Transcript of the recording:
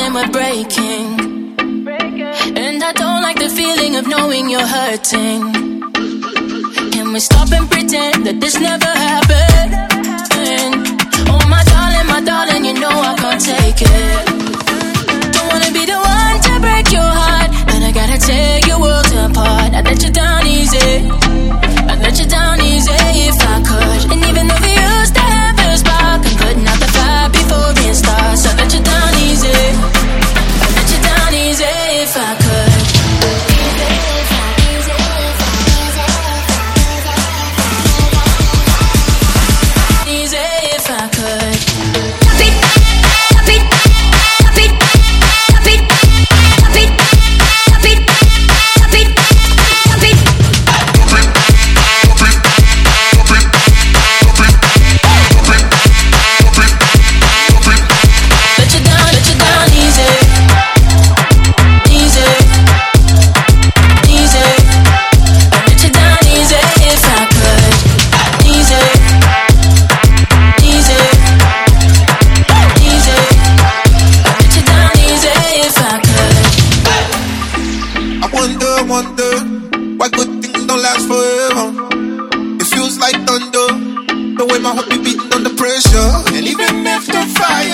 darling, we're breaking. And I don't like the feeling of knowing you're hurting. Can we stop and pretend that this never happened? Oh my darling, you know I can't take it. Don't wanna be the one to break your heart, but I gotta tear your world apart. I'd let you down easy, I'd let you down easy if I could. And even though we used to have a spark, I'm putting out the fire before it starts. I'd let you down easy, I'd let you down easy if I could. Easy if I could. Why good things don't last forever? It feels like thunder, the way my heart be beating under pressure. And even if the fire